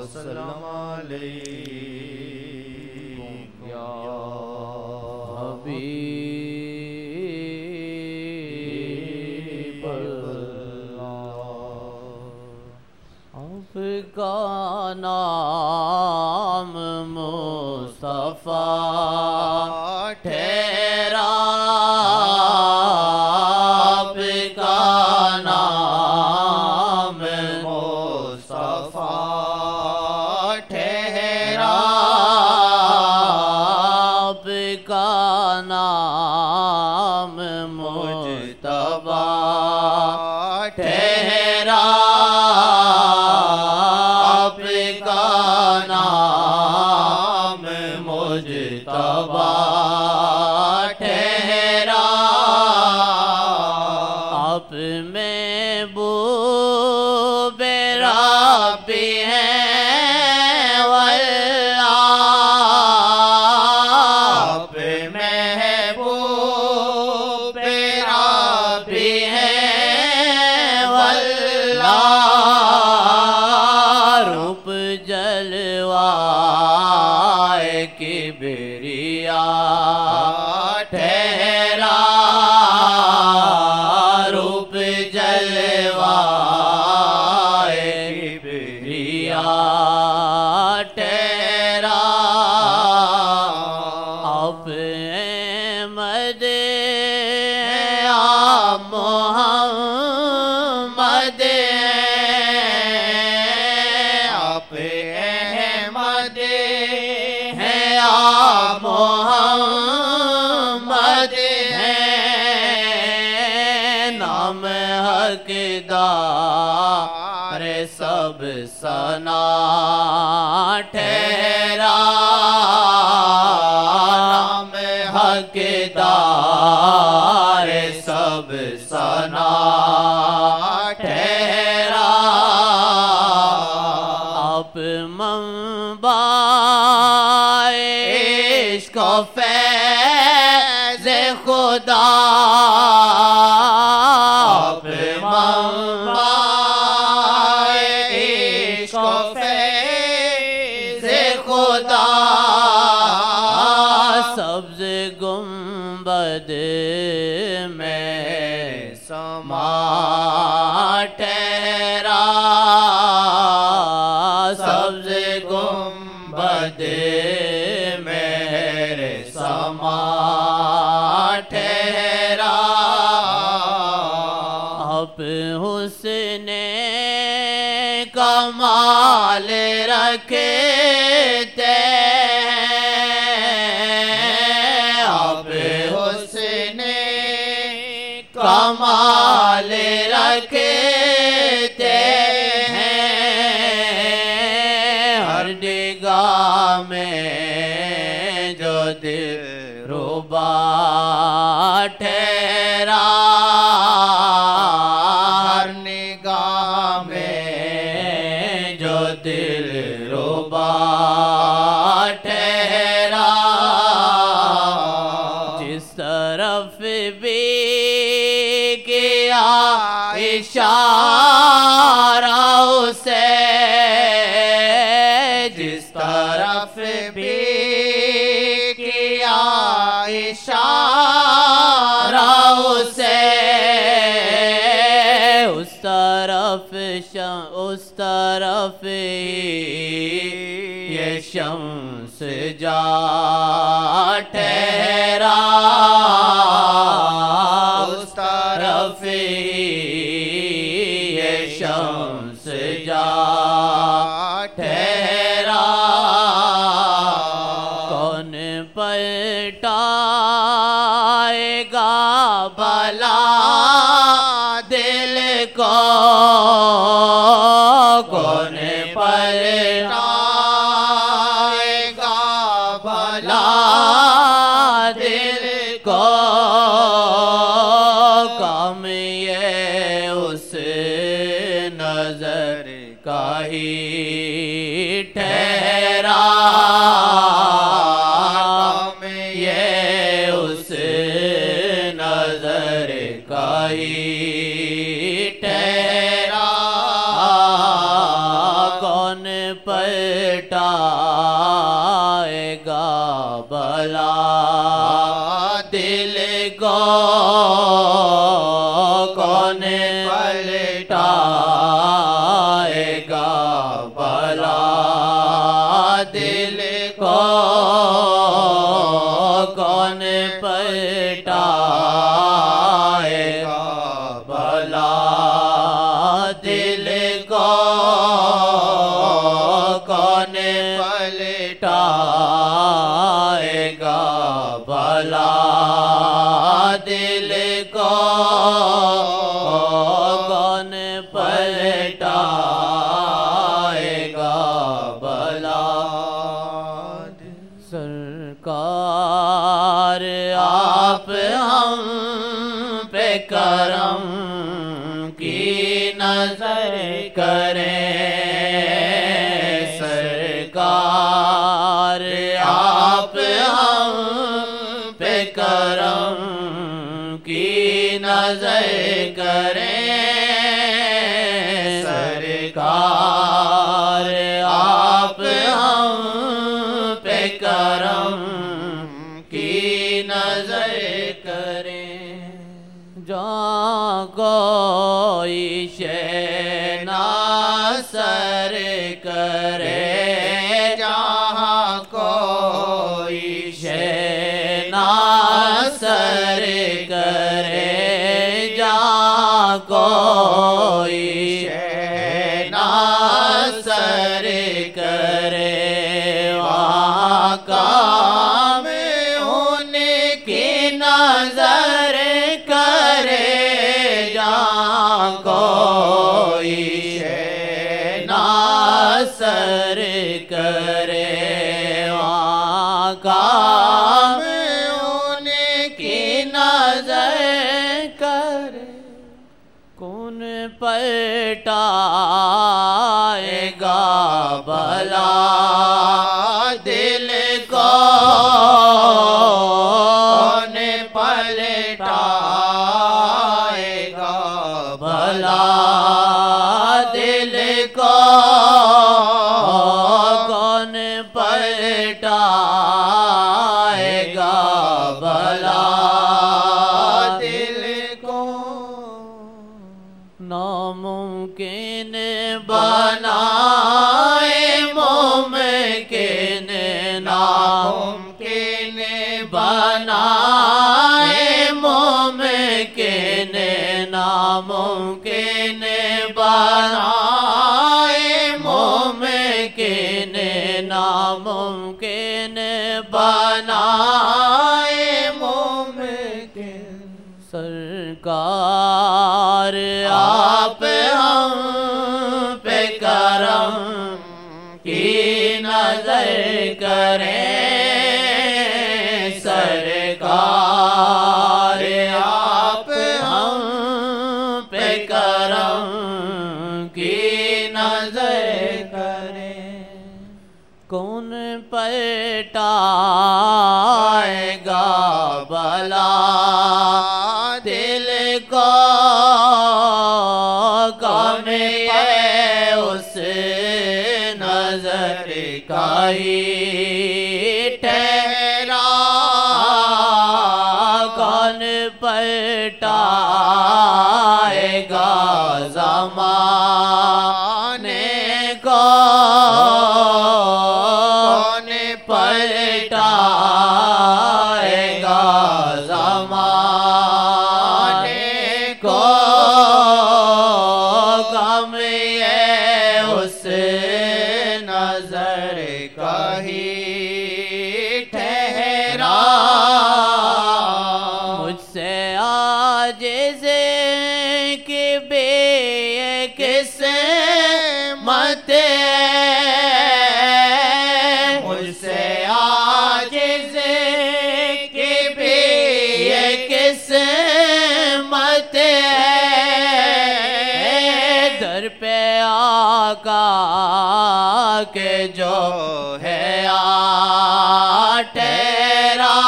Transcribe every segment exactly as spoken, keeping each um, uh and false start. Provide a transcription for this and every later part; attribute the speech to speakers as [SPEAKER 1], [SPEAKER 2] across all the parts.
[SPEAKER 1] वसल्लम अलैकुम या हबीब अल्लाह। आपका नाम मुस्तफा ठहरा, आपका नाम मुस्तफा ठहरा, आपका नाम मुज्तबा ठहरा, आपका नाम मुज्तबा ठहरा। आप में बू बेरा भी हैं वल्लाह, आप महबूब बेरा भी हैं वल्लाह। रूप जलवाए किबरिया ठहरा, रूप जलवाए किबरिया ठहरा। आप अहमद हैं, आप मोहम्मद हैं, आप अहमद हैं, आप मोहम्मद हैं। नाम हकदार सब सना ठहरा, नाम हकदार सब सना ठहरा। आप मंबाए इश्क फैज़ खुदा, आप मंबाए इश्क फैज़ खुदा। सब्ज़ गुंबद में समा ठहरा, सब्ज़ गुंबद मेरे समा ठहरा। आप हुस्ने कमाल रखते हैं, आप हुस्ने कमाल रखते हैं। हर निगाह में जो दिल रुबा ठहरा, हर निगाह में जो दिल रुबा ठहरा। जिस तरफ भी किया इशारा उसे, जिस तरफ भी किया इशारा उसे, उस तरफ उस तरफ ये शम्स जा ठहरा, उस तरफ ये शम्स जा ठहरा। कौन पलटाएगा भला दिल को, कौन पलटाएगा भला दिल को। कम ये उस नजर का ही ठहरा, कम ये उस नजर का ही ठहरा। कौन पलटाएगा भला दिल को कौन पलटाएगा भला दिल को कौन पलटाएगा भला दिल को कौन पलटाएगा भला दिल को कौन पलटाएगा भला। सरकार आप हम पे करम की नजर करें, सरकार आप हम पे करम की नजर करें, सरकार आप हम पे करम की नजर करें। जहाँ कोई शे ना सर करे, जहाँ कोई शे ना सर करे, जहाँ कोई शे ना सर करे, वहाँ काम उनकी नजर करे, जहाँ कोई शे ना सर करे, वहाँ काम उनकी नजर करे। कौन पलटाएगा भला दिल को कौन पलटाएगा भला दिल को कौन पलटाएगा भला दिल को। नामुमकिन बनाए मुमकिन, नामुमकिन बनाए मुमकिन, नामुमकिन बनाए मुमकिन, नामुमकिन बनाए मुमकिन। सरकार आप हम पे करम की नजर करें, सरकार आप हम पे करम की नजर करें। कौन पलटाएगा भला दिल को कौन पे उस नजर का ही ठहरा, कौन पलटाएगा ज़माने को, कौन पलटाएगा ज़माने को। गम ये उस नजर का ही ठहरा, मुझसे आजिज़ की बेकिस्मत है, मुझसे आजिज़ की बेकिस्मत है। दर पे आका के जो है आ ठहरा,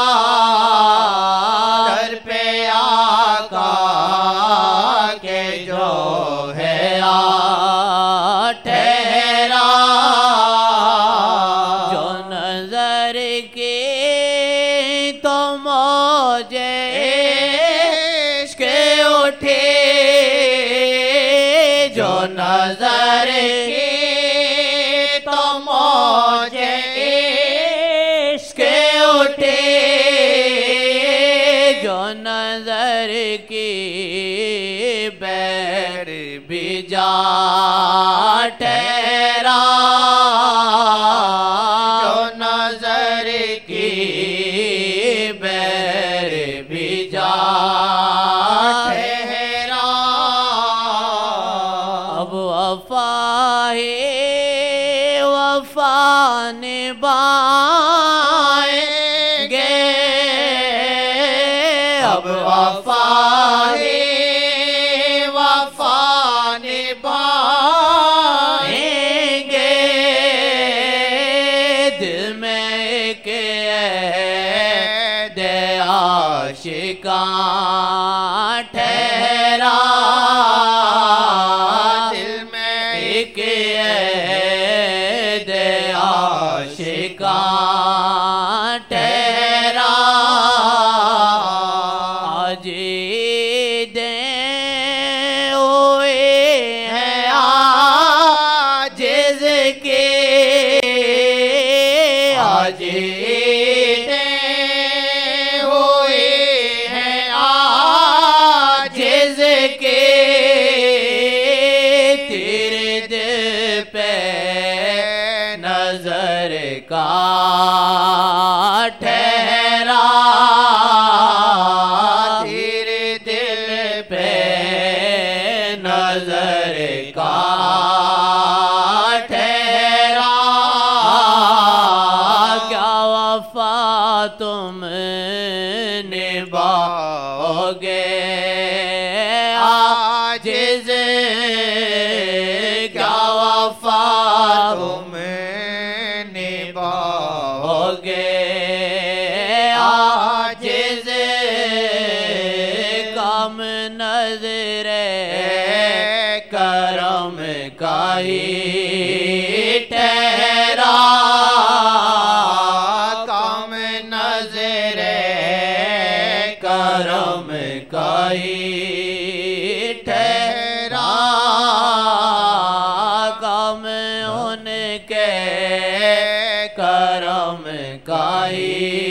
[SPEAKER 1] दर पे आका के जो है आ ठहरा। ठहरा जो नजर की बैर भी जा ठहरा। अब वफा ही वफा निभाएंगे, अब वफा ही वफा निभाएंगे। दिल में एक ऐद आशिका ठहरा, दिल में एक ऐद आशिका ठहरा। आज दे हुए हैं आजिज़ के, आज दे हुए हैं आजिज़ के। तेरे दिल पे नजर का ठहरा, तेरे दिल पे नजर का ठहरा। क्या वफा तुम निभाओगे आजिज़, क्या वफा तुम निभाओगे आजिज़। कम नज़रे करम का ही ठहरा, कम नज़रे करम का ही ठहरा। कम उनके करम का ही